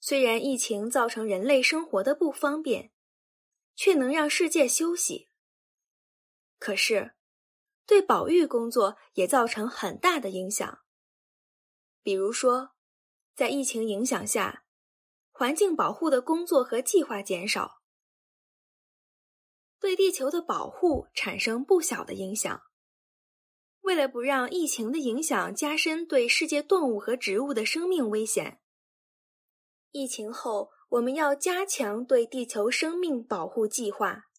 虽然疫情造成人类生活的不方便，却能让世界休息。可是，对保育工作也造成很大的影响。比如说，在疫情影响下，环境保护的工作和计划减少，对地球的保护产生不小的影响。为了不让疫情的影响加深对世界动物和植物的生命危险，疫情后我们要加强对地球生命保护计划。